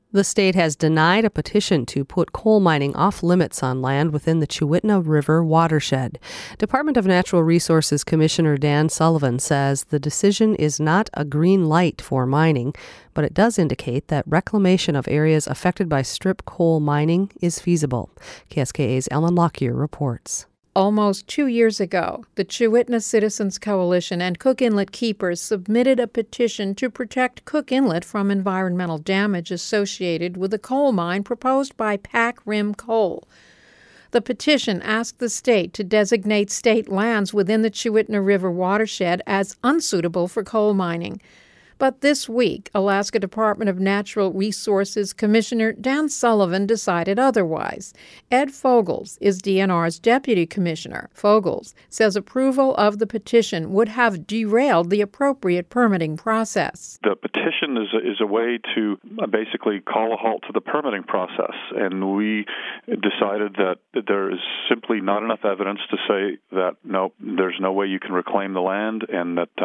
The state has denied a petition to put coal mining off limits on land within the Chewitna River watershed. Department of Natural Resources Commissioner Dan Sullivan says the decision is not a green light for mining, but it does indicate that reclamation of areas affected by strip coal mining is feasible. KSKA's Ellen Lockyer reports. Almost 2 years ago, the Chewitna Citizens Coalition and Cook Inlet keepers submitted a petition to protect Cook Inlet from environmental damage associated with a coal mine proposed by Pac Rim Coal. The petition asked the state to designate state lands within the Chewitna River watershed as unsuitable for coal mining. But this week, Alaska Department of Natural Resources Commissioner Dan Sullivan decided otherwise. Ed Fogels is DNR's deputy commissioner. Fogels says approval of the petition would have derailed the appropriate permitting process. The petition is a way to basically call a halt to the permitting process, and we decided that there is simply not enough evidence to say that, no, there's no way you can reclaim the land, and that,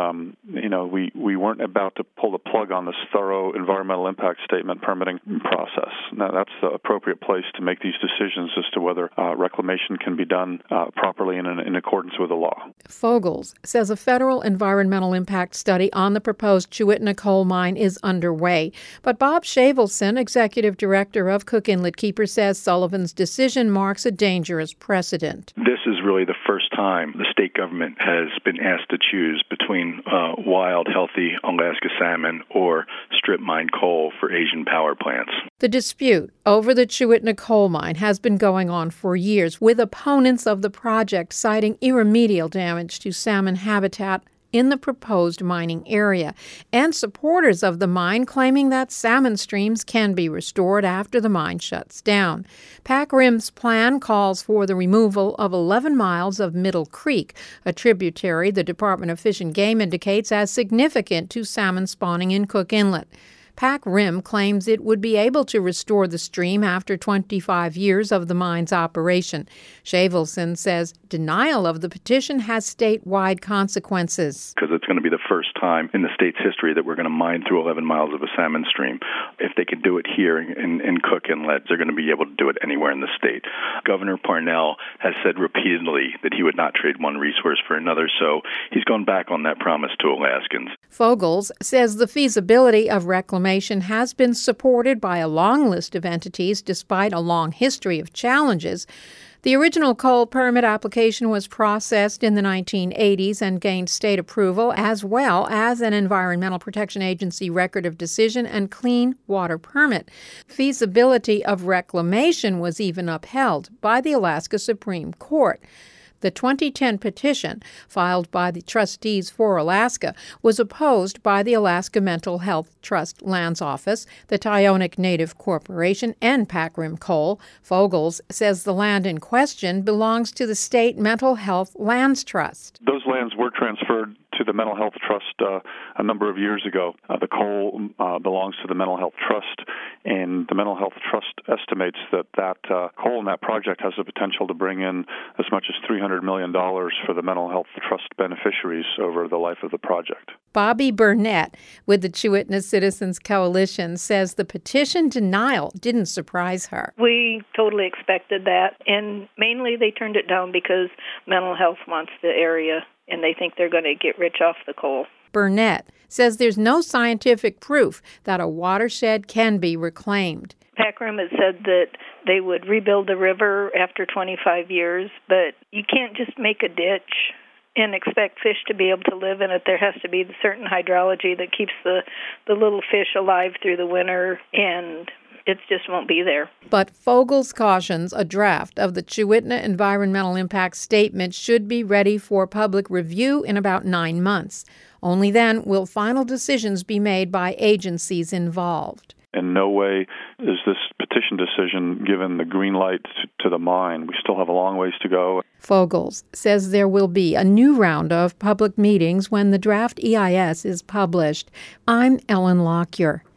we weren't about to pull the plug on this thorough environmental impact statement permitting process. Now, that's the appropriate place to make these decisions as to whether reclamation can be done properly and in accordance with the law. Fogels says a federal environmental impact study on the proposed Chewitna coal mine is underway. But Bob Shavelson, executive director of Cook Inlet Keeper, says Sullivan's decision marks a dangerous precedent. This is really the first time the state government has been asked to choose between wild, healthy Alaska salmon or strip mine coal for Asian power plants. The dispute over the Chewitna coal mine has been going on for years, with opponents of the project citing irremediable damage to salmon habitat in the proposed mining area, and supporters of the mine claiming that salmon streams can be restored after the mine shuts down. Pac Rim's plan calls for the removal of 11 miles of Middle Creek, a tributary the Department of Fish and Game indicates as significant to salmon spawning in Cook Inlet. Pac Rim claims it would be able to restore the stream after 25 years of the mine's operation. Shavelson says denial of the petition has statewide consequences. Because it's going to be the first time in the state's history that we're going to mine through 11 miles of a salmon stream. If they can do it here in Cook Inlet, they're going to be able to do it anywhere in the state. Governor Parnell has said repeatedly that he would not trade one resource for another, so he's gone back on that promise to Alaskans. Fogels says the feasibility of reclamation has been supported by a long list of entities despite a long history of challenges. The original coal permit application was processed in the 1980s and gained state approval, as well as an Environmental Protection Agency record of decision and clean water permit. Feasibility of reclamation was even upheld by the Alaska Supreme Court. The 2010 petition, filed by the Trustees for Alaska, was opposed by the Alaska Mental Health Trust Lands Office, the Tyonek Native Corporation, and Pac Rim Coal. Fogels says the land in question belongs to the State Mental Health Lands Trust. Those lands were transferred to the Mental Health Trust a number of years ago. The coal belongs to the Mental Health Trust, and the Mental Health Trust estimates that coal in that project has the potential to bring in as much as $300 million for the Mental Health Trust beneficiaries over the life of the project. Bobby Burnett with the Chewitna Citizens Coalition says the petition denial didn't surprise her. We totally expected that, and mainly they turned it down because mental health wants the area, and they think they're going to get rich off the coal. Burnett says there's no scientific proof that a watershed can be reclaimed. Pac Rim has said that they would rebuild the river after 25 years, but you can't just make a ditch and expect fish to be able to live in it. There has to be a certain hydrology that keeps the little fish alive through the winter, and it just won't be there. But Fogels cautions a draft of the Chewitna Environmental Impact Statement should be ready for public review in about 9 months. Only then will final decisions be made by agencies involved. In no way is this petition decision given the green light to the mine. We still have a long ways to go. Fogels says there will be a new round of public meetings when the draft EIS is published. I'm Ellen Lockyer.